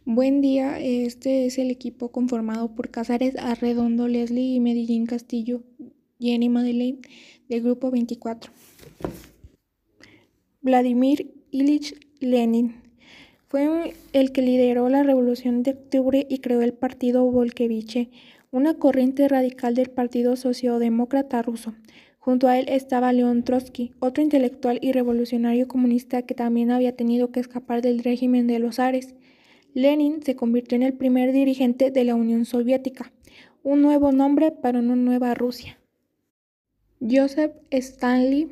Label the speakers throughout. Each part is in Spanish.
Speaker 1: Buen día, este es el equipo conformado por Cázares Arredondo, Leslie y Medellín Castillo, Jenny Madeleine, del grupo 24. Vladimir Ilich Lenin fue el que lideró la Revolución de Octubre y creó el Partido Bolchevique, una corriente radical del Partido Socialdemócrata Ruso. Junto a él estaba León Trotsky, otro intelectual y revolucionario comunista que también había tenido que escapar del régimen de los zares. Lenin se convirtió en el primer dirigente de la Unión Soviética, un nuevo nombre para una nueva Rusia. Joseph Stalin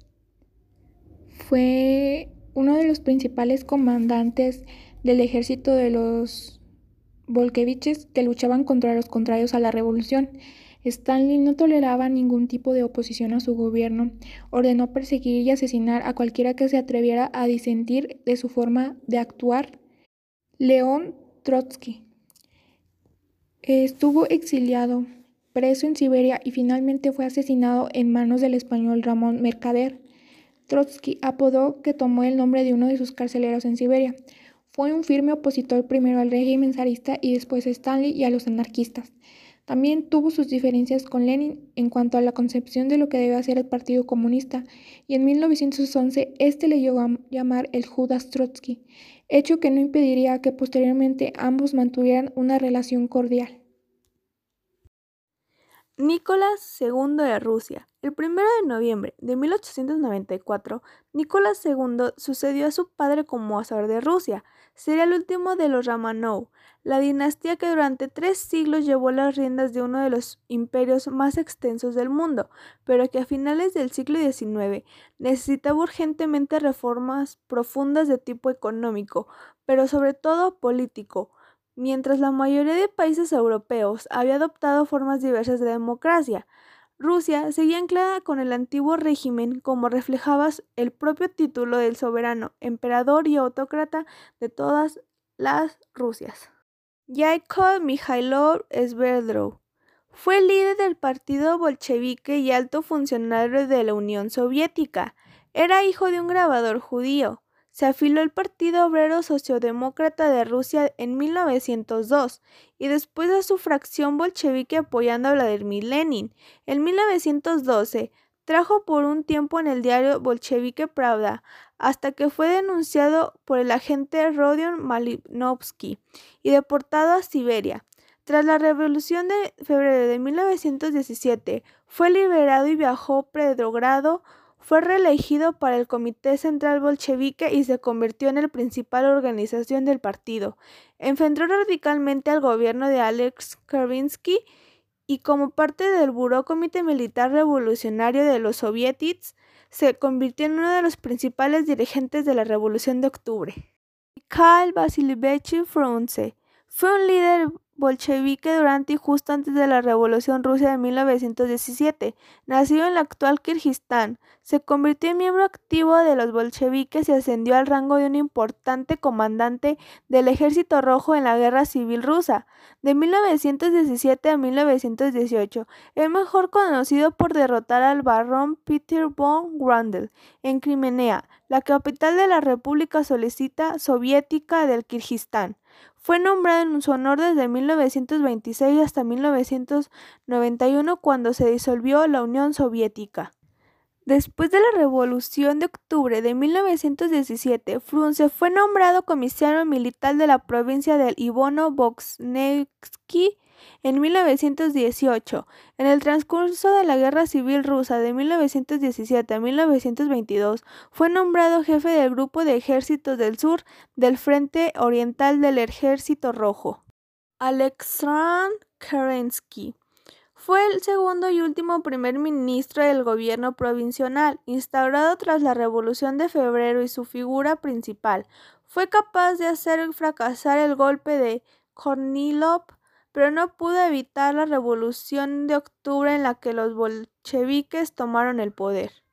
Speaker 1: fue uno de los principales comandantes del ejército de los bolcheviques que luchaban contra los contrarios a la revolución. Stalin no toleraba ningún tipo de oposición a su gobierno, ordenó perseguir y asesinar a cualquiera que se atreviera a disentir de su forma de actuar. León Trotsky estuvo exiliado, preso en Siberia y finalmente fue asesinado en manos del español Ramón Mercader. Trotsky apodó que tomó el nombre de uno de sus carceleros en Siberia. Fue un firme opositor primero al régimen zarista y después a Stalin y a los anarquistas. También tuvo sus diferencias con Lenin en cuanto a la concepción de lo que debe hacer el Partido Comunista, y en 1911 este le llegó a llamar el Judas Trotsky, hecho que no impediría que posteriormente ambos mantuvieran una relación cordial.
Speaker 2: Nicolás II de Rusia. El 1 de noviembre de 1894, Nicolás II sucedió a su padre como zar de Rusia. Sería el último de los Romanov, la dinastía que durante 3 siglos llevó las riendas de uno de los imperios más extensos del mundo, pero que a finales del siglo XIX necesitaba urgentemente reformas profundas de tipo económico, pero sobre todo político. Mientras la mayoría de países europeos había adoptado formas diversas de democracia, Rusia seguía anclada con el antiguo régimen, como reflejaba el propio título del soberano, emperador y autócrata de todas las Rusias. Yakov Mijailov Sverdlov fue líder del partido bolchevique y alto funcionario de la Unión Soviética. Era hijo de un grabador judío. Se afilió al Partido Obrero Socialdemócrata de Rusia en 1902 y después a su fracción bolchevique apoyando a Vladimir Lenin. En 1912 trabajó por un tiempo en el diario bolchevique Pravda, hasta que fue denunciado por el agente Rodion Malinovsky y deportado a Siberia. Tras la Revolución de febrero de 1917, fue liberado y viajó a Petrogrado. Fue reelegido para el Comité Central Bolchevique y se convirtió en la principal organización del partido. Enfrentó radicalmente al gobierno de Alex Kerensky y como parte del Buró Comité Militar Revolucionario de los Soviets, se convirtió en uno de los principales dirigentes de la Revolución de Octubre. Mikhail Vasilievich Frunze fue un líder bolchevique durante y justo antes de la Revolución Rusa de 1917. Nacido en el actual Kirguistán, se convirtió en miembro activo de los bolcheviques y ascendió al rango de un importante comandante del Ejército Rojo en la Guerra Civil Rusa. De 1917 a 1918, es mejor conocido por derrotar al barón Peter von Grandel en Crimea, la capital de la República Soviética del Kirguistán. Fue nombrado en su honor desde 1926 hasta 1991, cuando se disolvió la Unión Soviética. Después de la Revolución de Octubre de 1917, Frunze fue nombrado comisario militar de la provincia del Ivano-Voznetsky en 1918. En el transcurso de la Guerra Civil Rusa de 1917 a 1922, fue nombrado jefe del Grupo de Ejércitos del Sur del Frente Oriental del Ejército Rojo. Alexandr Kerensky fue el segundo y último primer ministro del gobierno provisional, instaurado tras la Revolución de Febrero, y su figura principal. Fue capaz de hacer fracasar el golpe de Kornilov, pero no pudo evitar la Revolución de Octubre en la que los bolcheviques tomaron el poder.